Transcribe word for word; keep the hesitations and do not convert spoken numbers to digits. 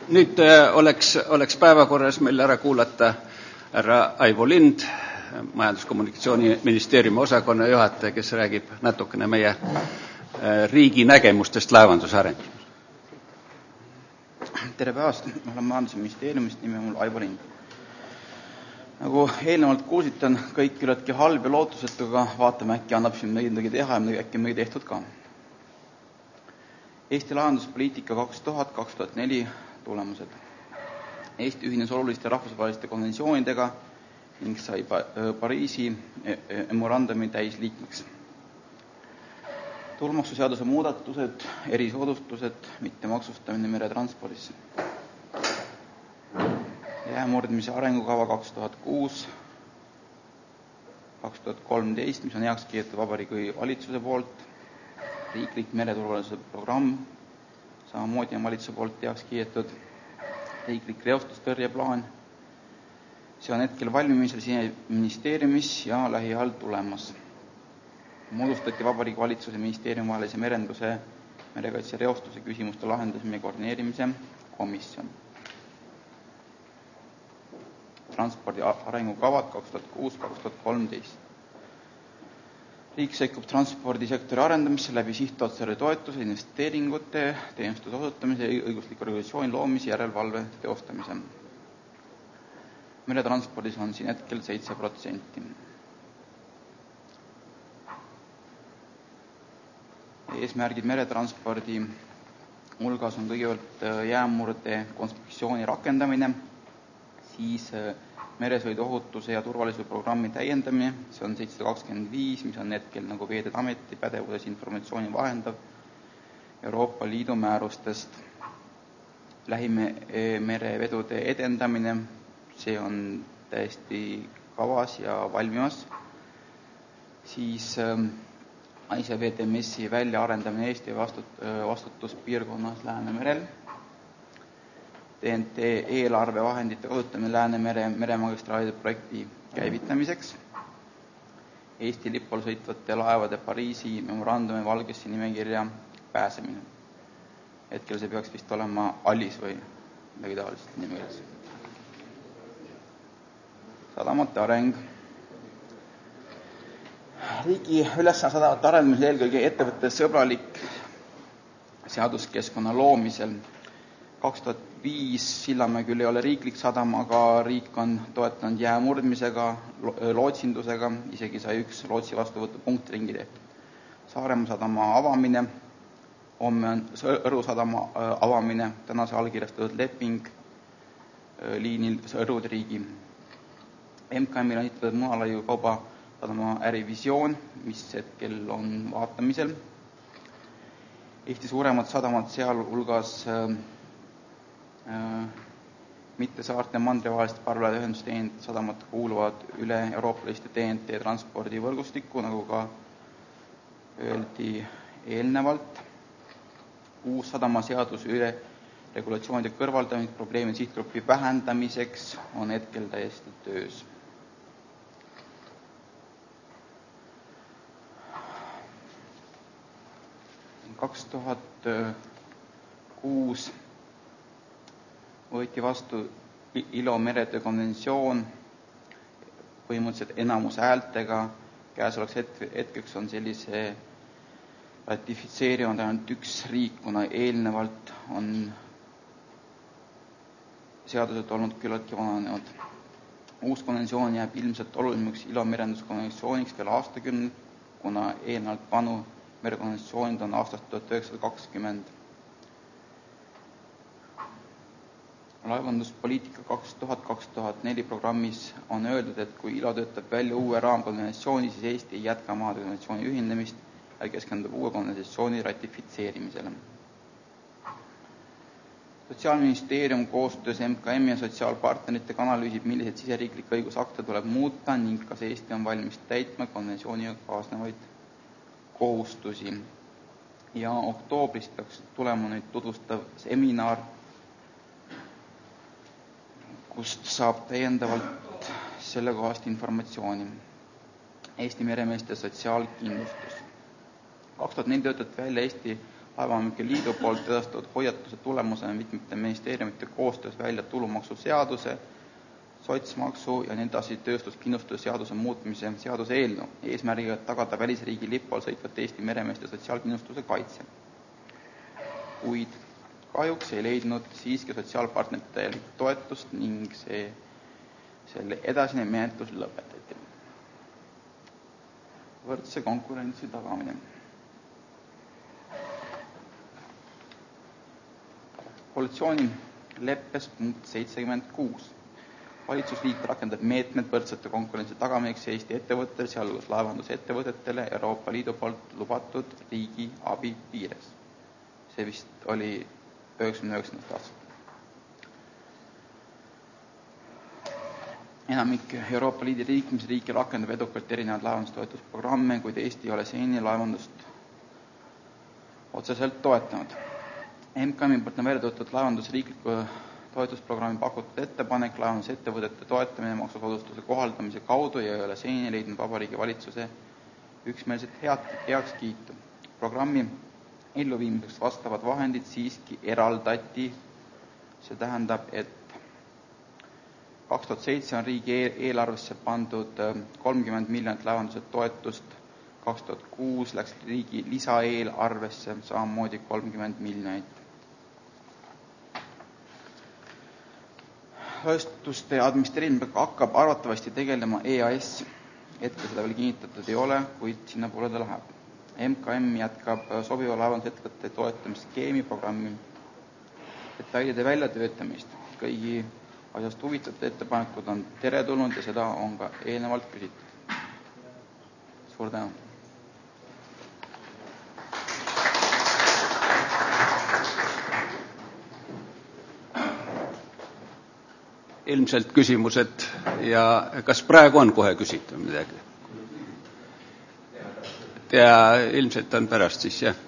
Nüüd oleks, oleks päevakorras meil ära kuulata härra Aivo Lind, Majandus-kommunikatsiooniministeeriumi osakonna juhataja, kes räägib natukene meie riigi nägemustest laevanduse arendamisel. Tere päevast, ma olen Majandusministeeriumist, nimi on mul Aivo Lind. Nagu eelnevalt kuulsite, on kõik küllaltki halb ja lootusetu, aga vaatame, äkki annab siin midagi teha ja äkki midagi tehtud ka. Eesti laevanduspoliitika kaks tuhat kaks tuhat neli tulemused. Eesti ühines oluliste rahvusvaheliste konventsioonidega ning sai Pariisi memorandumi täisliikmeks. Tulumaksuseaduse muudatused, erisoodustused, mitte maksustamine meretranspordis. Jäämurdmise arengukava kaks tuhat kuus kaks tuhat kolmteist, mis on heaks kiidetud Vabariigi valitsuse poolt, riiklik mereturvalisuse programm, samamoodi on valitsuse poolt heaks kiidetud, riiklik reostustõrjeplaan. See on hetkel valmimisel Siseministeeriumis ja lähiajal tulemas. Moodustati Vabariigi valitsuse ministeeriumi vahelise merenduse, merekaitse reostuse küsimuste lahendamise ja koordineerimise komisjon. Transpordi arengukavad kaks tuhat kuus kaks tuhat kolmteist. Riik sekkub transpordisektori arendamisse läbi sihtotstarbe toetuse, investeeringute, teenustuse osutamise ja õigusliku regulatsiooni loomise järelevalve teostamise. Meretranspordis on siin hetkel seitse protsenti. Eesmärgid meretranspordi hulgas on kõigepealt jäämurde konspektsiooni rakendamine, siis meresõiduohutuse ja turvalisuse programmi täiendamine, see on seitsesada kakskümmend viis, mis on hetkel nagu Veeteede Ameti pädevuses informatsiooni vahendav Euroopa Liidu määrustest. Lähimerevedude edendamine, see on täiesti kavas ja valmimas. Siis I C V T M S-i väljaarendamine Eesti vastut, vastutuspiirkonnas Läänemerel. T N T eelarvevahendite kasutamine Läänemere meremagistraalide projekti käivitamiseks. Eesti lipul sõitvate laevade Pariisi memorandumi valgesse nimekirja pääsemine. Hetkel see peaks vist olema Alis või midagi taolist nimekirjas. Sadamate areng. Riigi ülesanne sadamate arendamisel eelkõige ettevõtte sõbralik seaduskeskkonna loomisel. kaks tuhat viis Sillamäe küll ei ole riiklik sadam, aga riik on toetanud jäämurdmisega, lootsindusega, isegi sai üks lootsi vastuvõtu punkt ringi tehtud. Saaremaa sadama avamine, homme on Õru sadama avamine, tänase allkirjastatud leping liinil Õrud riigi. M K M-il on ehitatud Munalaiu kauba sadama ärivisioon, mis hetkel on vaatamisel. Eesti suuremad sadamad, seal hulgas mitte saarte mandrivaheliste parvlaevade ühendusteenindajad sadamad kuuluvad üle euroopaliste T N T transpordivõrgustikku, nagu ka öeldi eelnevalt. Uus sadamaseadus üle regulatsioonide kõrvaldamist probleemide sihtgrupi vähendamiseks on hetkel täiesti töös. kaks tuhat kuus võeti vastu I L O meretöö konventsioon põhimõtteliselt enamus häältega. Käesolevaks hetkeks on sellise ratifitseerinud ainult üks riik, kuna eelnevalt on seadused olnud küllaltki vananenud. Uus konventsioon jääb ilmselt olulisemaks I L O merenduskonventsiooniks veel aastakümnel, kuna eelnevalt vanu merekonventsioonid on aastast tuhat üheksasada kakskümmend. Laevanduspoliitika kaks tuhat kaks tuhat neli programmis on öeldud, et kui I L O töötab välja uue raamkonventsiooni, siis Eesti ei jätka maade konventsiooni ühinemist ja keskendub uue konventsiooni ratifitseerimisele. Sotsiaalministeerium koostöös M K M ja sotsiaalpartneritega analüüsib, millised siseriiklikke õigusakte tuleb muuta ning kas Eesti on valmis täitma konventsiooniga kaasnevaid kohustusi. Ja oktoobris peaks tulema nüüd tutvustav seminar, kust saab täiendavalt selle kohast informatsiooni. Eesti meremeeste sotsiaalkindlustus. kaks tuhat neli töötati välja Eesti Laevaomanike Liidu poolt edastatud hoiatuse tulemusena mitmete ministeeriumite koostöös välja tulumaksuseaduse, sotsmaksu ja nii edasi tööstuskindlustuse seaduse muutmise seaduse eelnõu eesmärgiga tagada välisriigi lipu all sõitvate Eesti meremeeste sotsiaalkindlustuse kaitse. Kuid kahjuks ei leidnud siiski sotsiaalpartnerite toetust ning see, selle edasine menetlus lõpetati. Võrdse konkurentsi tagamine. Koalitsiooni leppes punkt seitsekümmend kuus. Valitsusliit rakendab meetmed võrdsete konkurentsi tagamiseks Eesti ettevõttel, sealhulgas laevandusettevõtetele Euroopa Liidu poolt lubatud riigi abi piires. See vist oli üheksakümne üheksandast aastast. Enamik Euroopa Liidu liikmesriiki rakendab edukalt erinevad laevandustoetusprogramme, kuid Eesti ei ole seni laevandust otseselt toetanud. M K M-i poolt on välja töötatud laevandusriikliku toetusprogrammi pakutud ettepanek laevandusettevõtete toetamine maksusoodustuse kohaldamise kaudu ja ei ole seni leidnud Vabariigi Valitsuse üksmeelset heakskiitu. Programmi elluviimiseks vastavad vahendid siiski eraldati. See tähendab, et kaks tuhat seitse on riigi eelarvesse pandud kolmkümmend miljonit laevanduse toetust, kaks tuhat kuus läks riigi lisaeelarvesse samamoodi kolmkümmend miljonit. Toetuste administreerimisega hakkab arvatavasti tegelema E A S. Hetkel seda veel kinnitatud ei ole, kuid sinna poole ta läheb. M K M jätkab sobiva laevandusettevõtete toetamisskeemi programmi detailide väljatöötamist. Kõigi asjast huvitatud ettepanekud on teretulnud ja seda on ka eelnevalt küsitud. Suur tänu! Ilmselt küsimused ja kas praegu on kohe küsitud midagi? Ja ilmselt on pärast siis, jah.